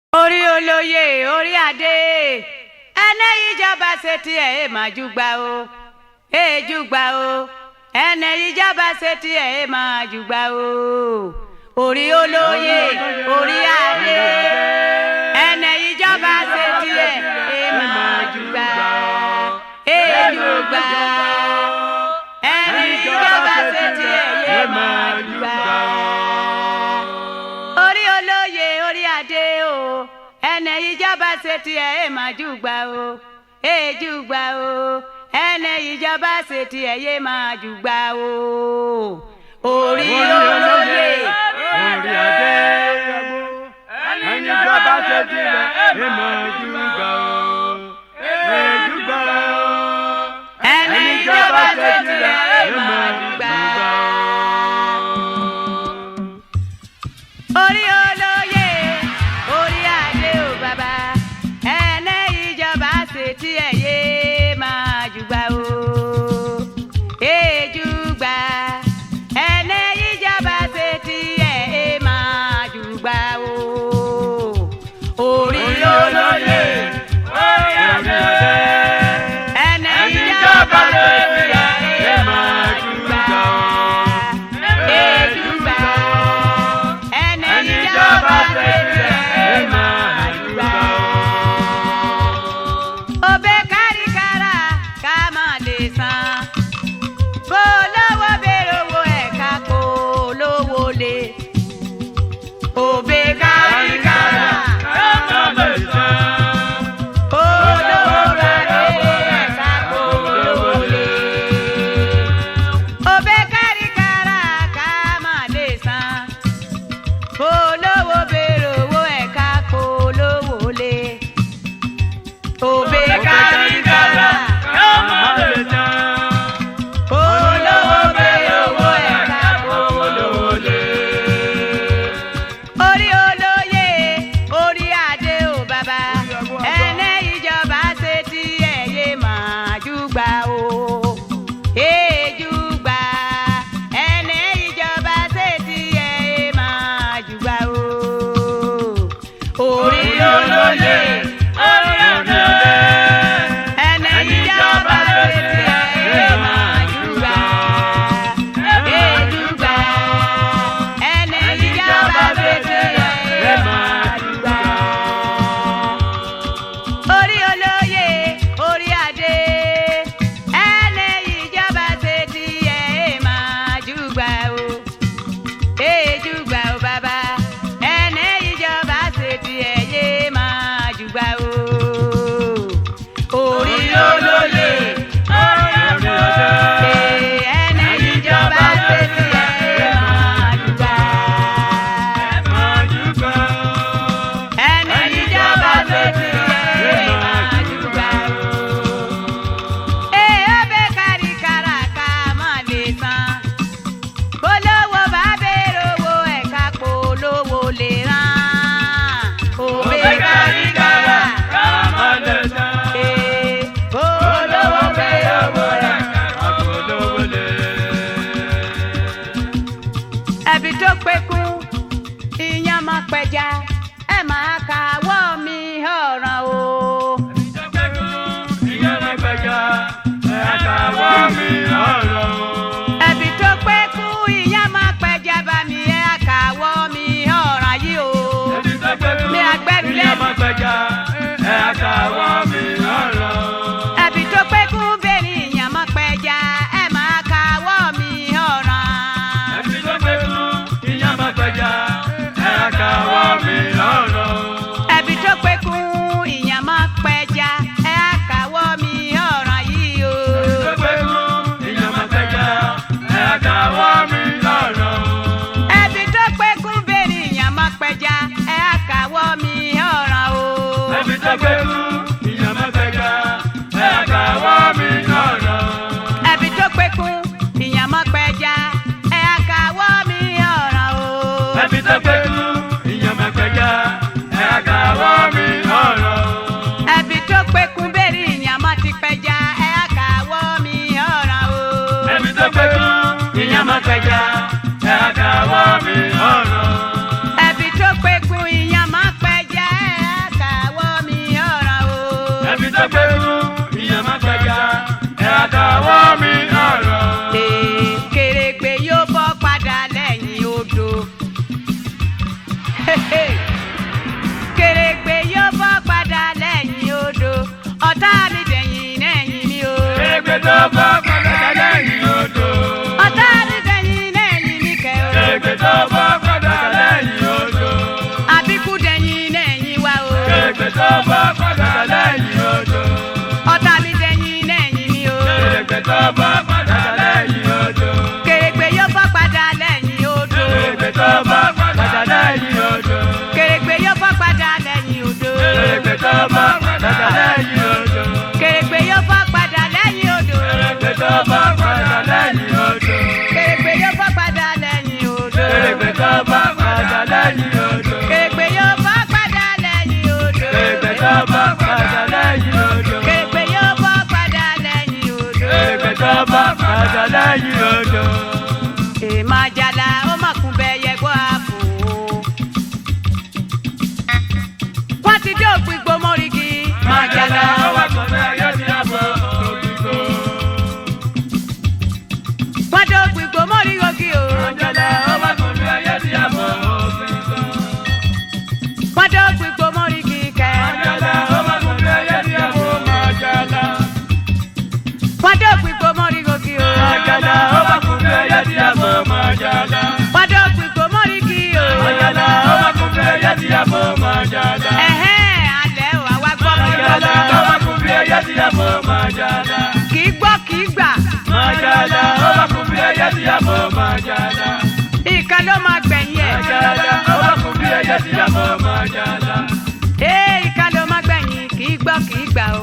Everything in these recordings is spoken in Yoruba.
orí olóyè orí adé ẹnẹ ìjọba ṣe tiẹ̀ ẹ máa júgbà o ẹ júgbà o ẹnẹ ìjọba ṣe tiẹ̀ ẹ máa júgbà o orí olóyè orí adé ẹnẹ ìjọba ṣe tiẹ̀ ẹ máa júgbà ẹ júgbà ẹnẹ ìjọba ṣe tiẹ̀ ẹ máa júgbà orí olóyè orí adé o ẹnẹ ìjọba ṣe tiẹ̀ ẹ máa júgbà o ẹ júgbà o ẹnẹ ìjọba ṣe tiẹ̀ ẹ máa júgbà o orí olóyè orí adé ẹnẹ ìjọba ṣe tiẹ̀ ẹ máa júgbà o ẹ júgbà o ẹnẹ ìjọba ṣe tiẹ̀ ẹ máa júgbà o orí olóyè orí adé o bàbá ẹnẹ ìjọba ṣe tiẹ̀ yé máa júgbà o èjúgbà ẹnẹ ìjọba ṣe tiẹ̀ ẹ máa júgbà o orí olóyè orí adé ẹnẹ ìjọba ṣe tiẹ̀ ẹ máa júgbà o èjúgbà ẹnẹ ìjọba ṣe tiẹ̀ ẹ máa júgbà o. Obe káríkára ká máa lè san. Bó lówó bèrè owó ẹ̀ka kó lówó lé. Obe káríkára ká máa lè san. Bó lówó bèrè ẹ̀ka kó lówó lé. Obe káríkára ká máa lè san. Bó lówó bèrè owó ẹ̀ka kó lówó lé. Obe káríkára ká máa lè san. Olówó bèrè owó ẹ̀ka kó lówó lé. Orí olóyè orí adé o bàbá ẹnẹ ìjọba ṣe tiẹ̀ yé máa júgbà o èjúgbà ẹnẹ ìjọba ṣe tiẹ̀ yé máa júgbà o orí olóyè orí adé ẹnẹ ìjọba ṣe tiẹ̀ yé máa júgbà èjúgbà ẹnẹ ìjọba ṣe tiẹ̀ yé máa júgbà orí olóyè orí adé ẹnẹ ìjọba ṣe tiẹ̀ yé máa júgbà o èjúgbà o bàbá ẹnẹ ìjọba ṣe tiẹ̀ yé máa júgbà o orí olóyè orí adé ẹnẹ ìjọba ṣe tiẹ̀ yé máa júgbà ẹnẹ ìjọba ṣe tiẹ̀ yé máa júgbà o ọbẹ̀ káríkára ká máa lè san. Bólówó bá bèrè owó ẹ̀ka polówó lè rán. Òbí káríkára ká máa lè san. Bólówó bèrè owó ẹ̀ka polówó lè. Ẹbí tó pékún ìyàn máa pẹja ẹ máa kàwọ́ mi ọ̀ràn o. Ẹbí tó pékún ìyàn máa pẹja bá mi ẹ kàwọ́ mi ọ̀ràn yìí o. Mi àgbẹ̀rù lẹ́nu. Ẹbí tó pékún bẹ́ẹ̀ni ìyàn máa pẹja ẹ máa kàwọ́ mi ọ̀ràn. Ẹbí tó pékún ìyàn máa pẹja ẹ kàwọ́ mi ọ̀ràn yìí o. kèrègbè yóò bọ́ padà lẹ́yìn odò ọ̀tá mi dẹ̀yìn lẹ́yìn mi o. kèrègbè tó bọ́ padà lẹ́yìn odò. ọ̀tá mi dẹ̀yìn lẹ́yìn mi kẹ́ o. kèrègbè tó bọ́ padà lẹ́yìn odò. àbíkú dẹ̀yìn lẹ́yìn wa o. kèrègbè tó bọ́ padà lẹ́yìn odò. ọ̀tá mi dẹ̀yìn lẹ́yìn mi o. kèrègbè tó bọ́ padà lẹ́yìn odò. kèrègbè yóò bọ́ padà lẹ́yìn odò. kèrègbè tó bọ́ padà lẹ́yìn odò. kèrègbè yóò bọ́ padà lẹ́yìn odò. kèrègbè tó bọ́ padà lẹ́yìn odò. kèrègbè yóò bọ́ padà lẹ́yìn odò. kèrègbè tó bọ́ padà lẹ́yìn odò. kèrègbè yóò bọ́ padà lẹ́yìn odò. kèrègbè tó bọ́ padà lẹ́yìn odò. kèrègbè yóò bọ́ padà lẹ́yìn odò. kèrègbè tó bọ́ padà lẹ́yìn odò. kèrègbè yóò bọ́ padà lẹ́yìn odò. kèrègbè tó bọ́ padà lẹ́yìn odò. èèmà jàlá ó mà kún bẹ́ẹ̀ yẹ gbọ́ àpò. wọ́n ti dé òpin gbomorigi. Májàlá ọwọ́ kan ní ayé ti àbọ̀ òkìkò. wọ́n dé òpin gbomorigi o. Májàlá ọwọ́ kan ní ayé ti àbọ̀ òkìkò. wọ́n dé òpin gbomorigi kẹ́. Májàlá ọwọ́ kan ní ayé ti àbọ̀ májàlá. wọ́n dé òpin gbomorigi o. Májàlá ọwọ́ kan ní ayé ti àbọ̀ májàlá. wọ́n dé òpin gbomorigi o. Májàlá ọwọ́ kan ní ayé ti àbọ̀ májàlá. ẹ̀hẹ́n alẹ́ o àwa gbọ́ kí Májàlá gbọ́. ọwọ́ kan ní ayé ti àbọ̀ májàlá. kì í gbọ́ kì í gbà. Májàlá ọwọ́ kan ní ayé ti àbọ̀ májàlá. ìkan ló máa gbẹ̀yìn ẹ̀. Májàlá ọwọ́ kan ní ayé ti àbọ̀ májàlá. ìkan ló máa gbẹ̀yìn kì í gbọ́ kì í gbà o.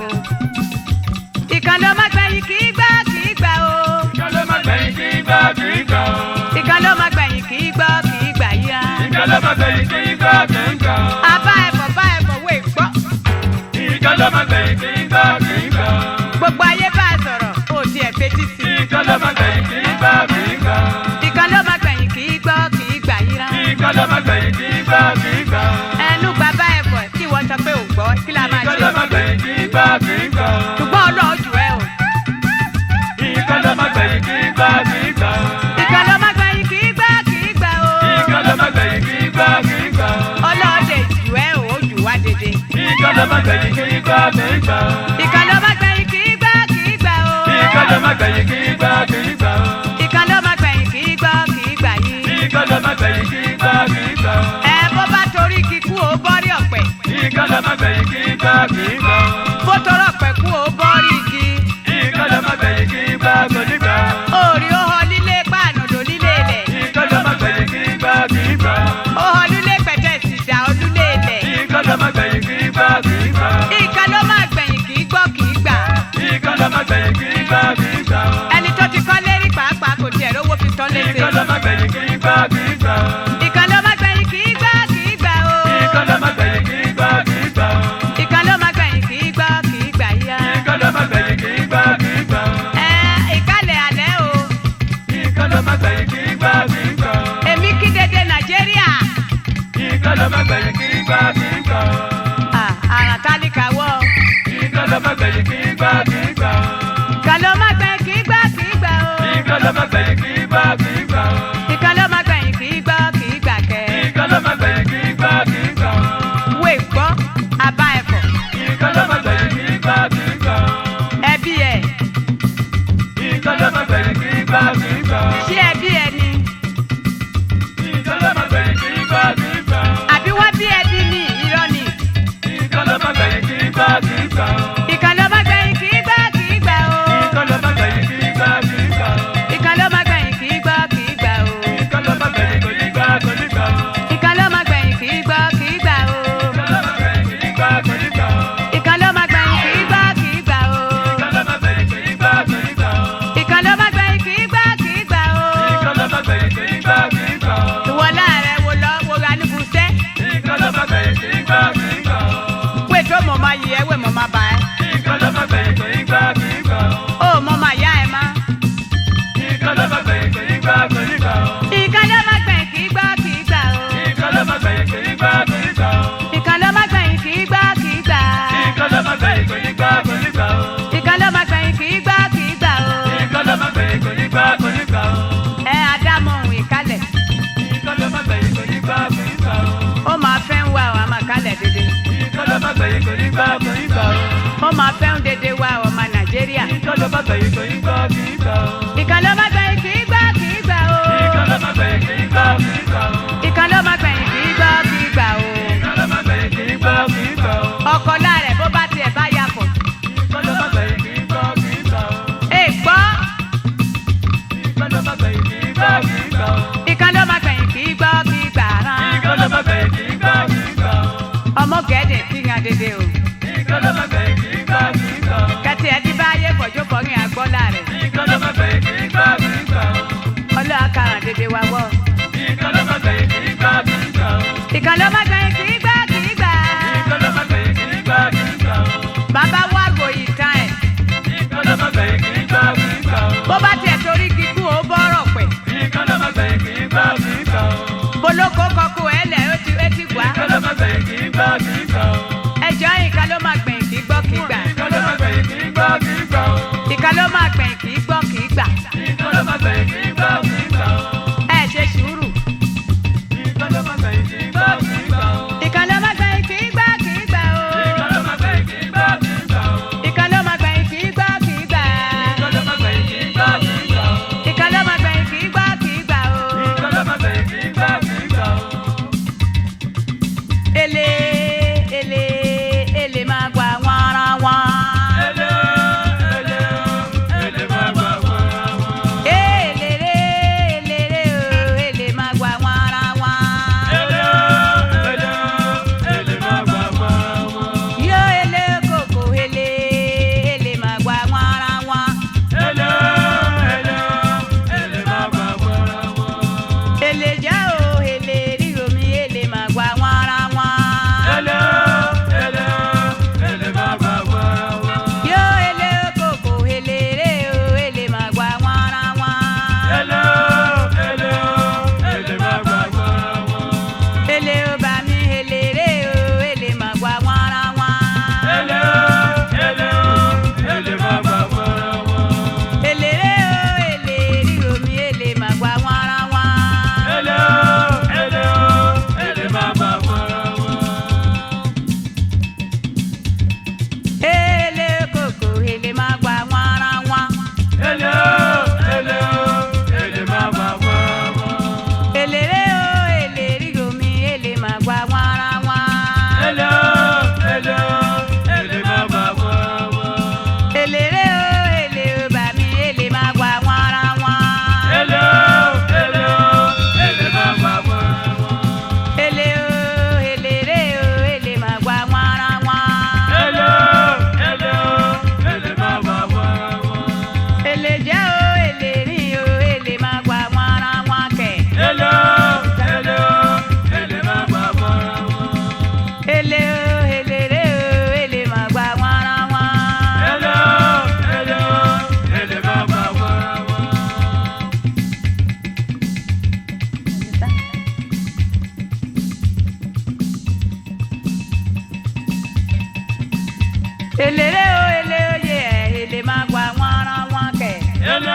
ìkan ló máa gbẹ̀yìn kì í gbọ́ kì í gbà o. Ìkàlọ́ máa gbẹ̀yìn kí gbà kí gbà ó. ìkan ló máa gbẹ̀yìn kì í gbọ́ kì í gbà yíra. Ìkàlọ́ máa gbẹ̀yìn kí gbà kí gbà ó. abá ẹ̀fọ́ wé gbọ́. Ìkàlọ́ máa gbẹ̀yìn kí gbà kí gbà ó. gbogbo ayé bá a sọ̀rọ̀ ó tiẹ̀ fetí sí i. Ìkàlọ́ máa gbẹ̀yìn kí gbà kí gbà ó. ìkan ló máa gbẹ̀yìn kì í gbọ́ kì í gbà yíra. Ìkàlọ́ máa gbẹ̀yìn kí gbà kí gbà ó. ẹnu bàbá ẹ̀fọ́ kí wọ́n sọ pé ò gbọ́ kí la máa ṣe. Ìkàlọ́ máa gbẹ̀yìn kí gbà kí gbà ó. ṣùgbọ́n ọlọ́ọ̀jù ẹ o. Ìkàlọ́ máa gbẹ̀yìn kí gbà kí gbà ó. ìkan ló máa gbẹ̀yìn kì í gbọ́ kì í gbà o. Ìkàlọ́ máa gbẹ̀yìn kí gbà kí gbà ó. ọlọ́ọ̀dẹ jù ẹ o ó jù wá dédé. Ìkàlọ́ máa gbẹ̀yìn kí gbà kí gbà ó. ìkan ló máa gbẹ̀yìn kì í gbọ́ kì í gbà o. Ìkàlọ́ máa gbẹ̀yìn kí gbà kí gbà ó. ìkan ló máa gbẹ̀yìn kì í gbọ́ kì í gbà yín. Ìkàlọ́ máa gbẹ̀yìn kí gbà kí gbà ó. ẹ bó bá torí kíkú ó bọ́rí ọ̀pẹ. Ìkàlọ́ máa gbẹ̀yìn kí gbà kí gbà ó. bó torọ ọ̀pẹ kú ó bọ́rí igi. Ìkàlọ́ máa gbẹ̀yìn kí gbà kí gbà ó. orí ó họ lílé pàànàdò lílé ilẹ̀. Ìkàlọ́ máa gbẹ̀yìn kí gbà kí gbà ó. ó họ lílé pẹ̀tẹ́ ìsìdá olúlé ilẹ̀. Ìkàlọ́ máa gbẹ̀yìn kí gbà kí gbà ó. ìkan ló máa gbẹ̀yìn kì í gbọ́ kì í gbà. Ìkàlọ́ máa gbẹ̀yìn kí gbà kí gbà ó. ẹni tó ti kọ́ lérí pàápàá kò tiẹ̀ rówó fi tán léṣe. Ìkàlọ́ máa gbẹ̀yìn kí gbà kí gbà ó. ìkan ló máa gbẹ̀yìn kì í gbọ́ kì í gbà o. Ìkàlọ́ máa gbẹ̀yìn kí gbà kí gbà ó. ìkan ló máa gbẹ̀yìn kì í gbọ́ kì í gbà yíya. Ìkàlọ́ máa gbẹ̀yìn kí gbà kí gbà ó. ìkálẹ̀ alẹ́ o. Ìkàlọ́ máa gbẹ̀yìn kí gbà kí gbà ó. èmi kí dédé nàìjíríà. Ìkàlọ́ máa gbẹ̀yìn kí gbà kí gbà ó. àràn kálíkà wọ̀. Ìkàlọ́ máa gbẹ̀yìn kí gbà kí gbà ó. ìkan ló máa gbẹ̀yìn kì í gbọ́ kì í gbà o. Ìkàlọ́ máa gbẹ̀yìn kí gbà kí gbà ó. ìkan ló máa gbẹ̀yìn kì í gbọ́ kì í gbà kẹ́. Ìkàlọ́ máa gbẹ̀yìn kí gbà kí gbà ó. wé gbọ́ abá ẹ̀fọ́. Ìkàlọ́ máa gbẹ̀yìn kí gbà kí gbà ó. ẹbí ẹ̀ Ìkàlọ́ máa gbẹ̀yìn kí gbà kí gbà ó. ṣé ẹbí ẹ ni. Ìkàlọ́ máa gbẹ̀yìn kí gbà kí gbà ó. àbí wọ́n bí ẹbí ní irọ́ ni. Ìkàlọ́ máa gbẹ̀yìn kí gbà kí gbà ó. ìkan ló máa gbẹ̀yìn kì í gbọ́ kì í gbà o. Ìkàlọ́ máa gbẹ̀yìn kí gbà kí gbà ó. ìkan ló máa gbẹ̀yìn kì í gbọ́ kì í gbà o. dédé. Ìkọlọ́ má gbẹ̀yìn kò ní gbà kò ní gbà o. Ó máa fẹ́ràn dédé wa ọmọ Nàìjíríà. Ìkọlọ́ má gbẹ̀yìn kò ní gbà kì í gbà o. Ìkan ló máa gbẹ̀yìn kì í gbà kì í gbà o. Ìkọlọ́ má gbẹ̀yìn kì í gbà kì í gbà o. Ìkan ló máa gbẹ̀yìn kì í gbà kì í gbà o. Ìkọlọ́ má gbẹ̀yìn kì í gbà kì í gbà o. Ọkọ láàrẹ̀ bó bá tiẹ̀ bá ya pọ̀. Ìkọlọ́ má gbẹ̀yìn kì í gbà kì í gbà o. Ègbọ́. Ìkọlọ́ má gbẹ̀yìn kì í gbà kì í gbà o. Ìkan ló máa gbẹ̀yìn kì í gbà kì í gbà rán. Ìkọlọ́ má gbẹ̀yìn kì í gbà kì í gbà o. Ọmọ gẹ̀ẹ́dẹ̀ tí ń dédé o. Ìkọlọ́ má gbẹ̀yìn kì í gbà kì í gbà o. Kẹ̀tì ẹ̀ ti bá yé fọ̀jú fọ̀rin àgbọ́ láàrẹ̀. Ìkọlọ́ má gbẹ̀yìn kì í gbà kì í gbà o. Ọlọ́wà karùn-ún dédé wa wọ̀. Ìkọlọ́ má gbẹ̀yìn kì í gbà kì í gbà o. Ìkan ló máa gbẹ̀yìn kì í gbà kì í gbà. Ìkọlọ́ má gbẹ̀yìn kì í gbà kì í gbà o. Bàbá wa ròyìn tán ẹ̀. Ìkọlọ́ má gbẹ̀yìn kì í gbà kì í gbà o. Bó bá tiẹ̀ torí kíkú ó bọ́rọ̀ pẹ̀. Ìkọlọ́ má gbẹ̀yìn kì í gbà kì í gbà o. Bolóko kọkú ẹ̀ lẹ̀ ó ti gbà. Ìkọlọ́ má gbẹ̀yìn kì í gbà kì í gbà o. Ẹjọ́ ìkan ló máa gbẹ̀yìn kì í gbọ́ kì í gbà. Ìkọlọ́ má gbẹ̀yìn kì í gbà kì í gbà o. Ìkan ló máa gbẹ̀yìn kì í gbọ́ kì í gbà. Ìkọlọ́ má gbẹ̀yìn kì í gbà kì í gbà o. Ẹ ṣe sùúrù. Ìkọlọ́ má gbẹ̀yìn kì í gbà kì í gbà o. Ìkan ló máa gbẹ̀yìn kì í gbà kì í gbà o. Ìkọlọ́ má gbẹ̀yìn kì í gbà kì í gbà o. Ìkan ló máa gbẹ̀yìn kì í gbà kì í gbà. Ìkọlọ́ má gbẹ̀yìn kì í gbà kì í gbà o. Ìkan ló máa gbẹ̀yìn kì í gbà kì í gbà o. Ìkọlọ́ má gbẹ̀yìn kì í gbà kì í gbà o. Ele ele ele máa gba wọn ara wọn. Ele má gbà wọ́n ra wọn. Elere elere o ele máa gba wọn ara wọn. Ele má gbà wọ́n ra wọn. Yo ele koko ele ele máa gba wọn ara wọn. Ele má gbà wọ́n ra wọn. Ele já o ele ríro mi ele máa gba wọn ara wọn. Ele má gbà wọ́n ra wọn. Yo ele koko ele re o ele máa gba wọn ara wọn. Ele má gbà wọ́n ra wọn. Ele o bá mi ele re o ele máa gba wọn ara wọn. Ele má gbà wọ́n ra wọn. Ele re o ele ríro mi ele máa gba wọn ara wọn. Ele má gbà wọ́n ra wọn. Ele koko ele máa gba wọn ara wọn. Ele má gbà wọ́n ra wọn. Ele re o ele ríro mi ele máa gba wọn ara wọn. Ele má gbà wọ́n ra wọn. Ele re o ele o bá mi ele máa gba wọn ara wọn. Ele má gbà wọ́n ra wọn. Ele o ele re o ele máa gba wọn ara wọn. Ele má gbà wọ́n ra wọn. Ele jẹ́ o ele rí o ele máa gba wọn ara wọn kẹ̀. Ele má gbà wọ́n ra wọn. Ele o ele re o ele máa gba wọn ara wọn. Ele má gbà wọ́n ra wọn. Ele re o ele o ye ele máa gba wọn ara wọn kẹ̀. Ele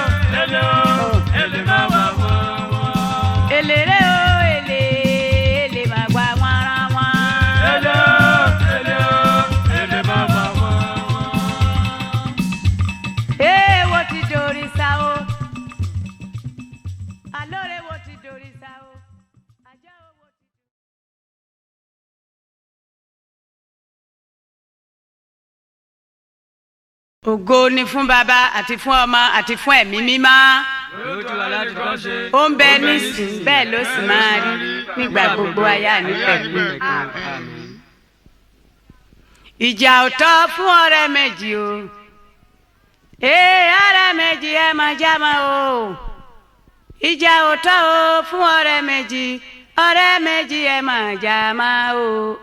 má gbà wọ́n ra wọn. Ele re o ele máa gba wọn ara wọn. Ele má gbà wọ́n ra wọn. Ee wo ti dori sa o. Alore wo ti dori sa o. Ajá o wo ti. Ògo ni fún bàbá àti fún ọmọ àti fún ẹ̀mí mímọ́. Ló ti wà láti kọ́ ṣe. Ó ń bẹ nísìn bẹ́ẹ̀ ló sì máa rí nígbà gbogbo ayé ànípẹ̀kú. Ìjà ò tọ́ fún ọ̀rẹ́ méjì o. Ọ̀rẹ́ méjì ẹ máa já mọ́ o. Ìjà ò tọ́ o fún ọ̀rẹ́ méjì. Ọ̀rẹ́ méjì ẹ máa já mọ́ o.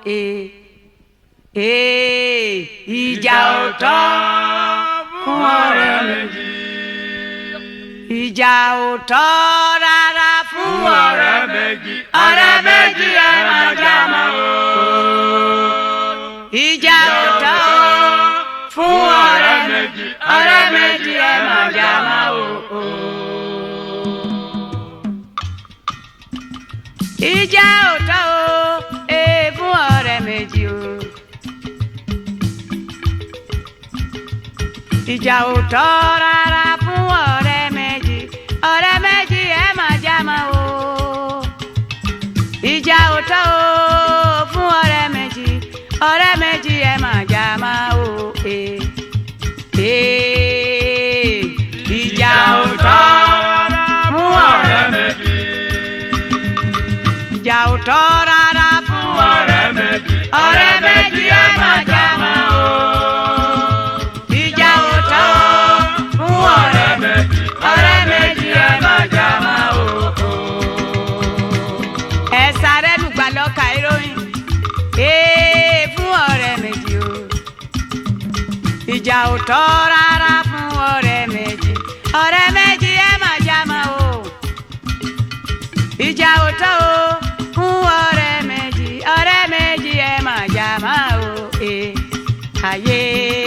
Ìjà ò tọ́ fún ọ̀rẹ́ méjì. Ìjà ò tọ́ rárá fún ọ̀rẹ́ méjì. Ọ̀rẹ́ méjì ẹ máa já mọ́ o. Ìjà ò tọ́ fún ọ̀rẹ́ méjì. Ọ̀rẹ́ méjì ẹ máa já mọ́ o. Ìjà ò tọ́ o fún ọ̀rẹ́ méjì. ìjà ò tọ́ rárá fún ọ̀rẹ́ méjì ẹ má jà mọ́ o. ìjà ò tọ́ o fún ọ̀rẹ́ méjì ẹ má jà mọ́ o. ìjà ò tọ́ fún ọ̀rẹ́ méjì. ìjà ò tọ́ rárá fún ọ̀rẹ́ méjì ẹ má jà mọ́ o. ìjà ò tọ́ fún ọ̀rẹ́ méjì ẹ má jà mọ́ o. ẹ sáré lùgbà lọ́ka ìròyìn fún ọ̀rẹ́ méjì o. ìjà ò tọ́ rárá fún ọ̀rẹ́ méjì ẹ má jà mọ́ o. ìjà ò tọ́ o fún ọ̀rẹ́ méjì ẹ má jà mọ́ o. ayé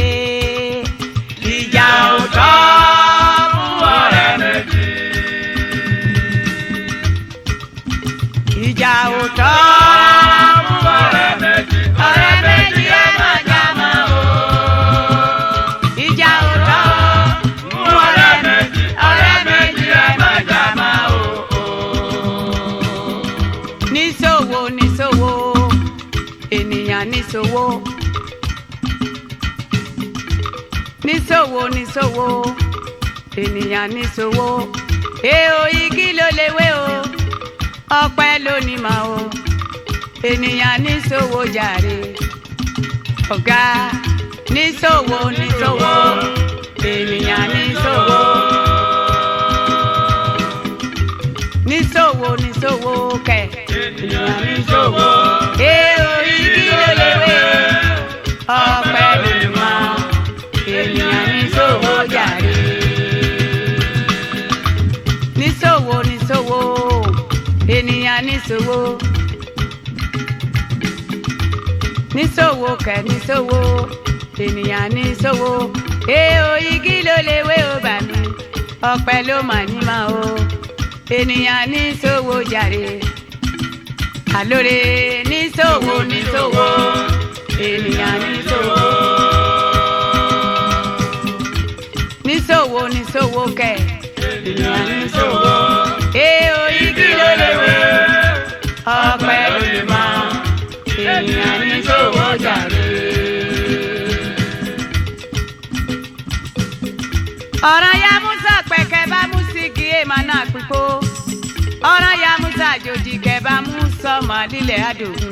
ìjà ò tọ́ fún ọ̀rẹ́ méjì. ìjà ò tọ́ fún ọ̀rẹ́ méjì ẹ má jà mọ́ o. ìjà ò tọ́ fún ọ̀rẹ́ méjì ẹ má jà mọ́ o. níṣòwò ènìyàn níṣòwò. níṣòwò ènìyàn níṣòwò. èèò igi ló léwé o ọpẹ́ ló ní mà o. ènìyàn níṣòwò jàre. ọ̀gá níṣòwò ènìyàn níṣòwò. níṣòwò kẹ̀ ènìyàn níṣòwò. èèò igi ló léwé ọpẹ́ ló ní mà o. ènìyàn níṣòwò jàre. níṣòwò ènìyàn níṣòwò. níṣòwò kẹ̀ níṣòwò ènìyàn níṣòwò. èèò igi ló léwé o bà mí ọpẹ́ ló mà ní mà o. ènìyàn níṣòwò jàre. àlóore níṣòwò ènìyàn níṣòwò. níṣòwò kẹ̀ ènìyàn níṣòwò. èèò igi ló léwé ọpẹ́ ló ní mà ènìyàn níṣòwò jàre. ọ̀rọ̀ ya musa pẹ̀kẹ́ bá mú sígi èèmà náà pípó. ọ̀rọ̀ ya musa àjòjì kẹ̀ bá mú sọ́mọ lílẹ̀ àdògún.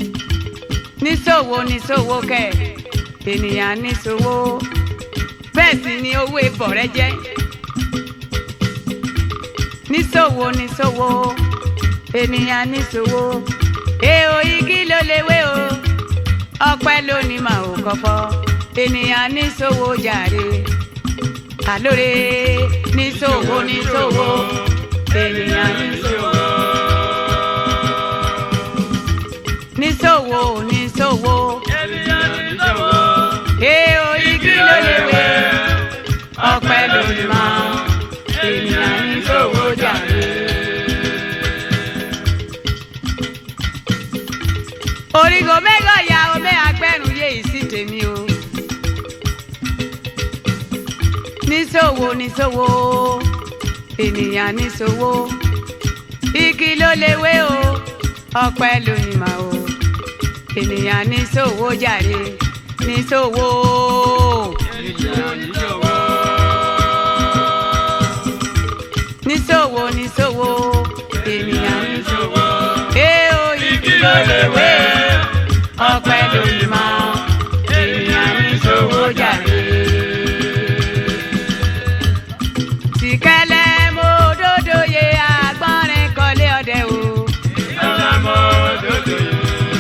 níṣòwò kẹ̀ ènìyàn níṣòwò. bẹ́ẹ̀ sì ni owó ibọ̀ rẹ jẹ́. níṣòwò ènìyàn níṣòwò. èèò igi ló léwé o ọpẹ́ ló ní mà ò kọ́fọ́. ènìyàn níṣòwò jàre. àlóore níṣòwò ènìyàn níṣòwò. níṣòwò ènìyàn níṣòwò. èèò igi ló léwé ọpẹ́ ló ní mà ènìyàn níṣòwò jàre. orígo mẹ́gọ̀ ya omi agbẹ́rùn yé ìsí tèmi o. níṣòwò ènìyàn níṣòwò. igi ló léwé o ọpẹ́ ló ní mà o. ènìyàn níṣòwò jàre. níṣòwò ènìyàn níṣòwò. níṣòwò ènìyàn níṣòwò. èèò igi ló léwé ọpẹ́ ló ní mà ènìyàn níṣòwò jàre. tìkẹ́lẹ́ mo dòdò yé agbọ́nrin kọ́lé ọdẹ o. tìkẹ́lẹ́ mo dòdò yé.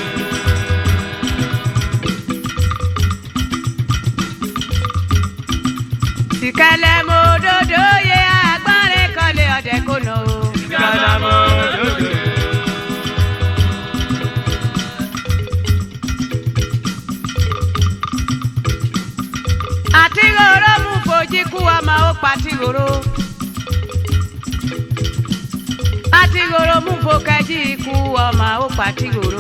tìkẹ́lẹ́ mo dòdò yé agbọ́nrin kọ́lé ọdẹ kò nà o. tìkẹ́lẹ́ mo dòdò yé. àtìgòrò mú fojì kú ọmọ ó pàtìgòrò. àtìgòrò mú fokẹ́jì kú ọmọ ó pàtìgòrò.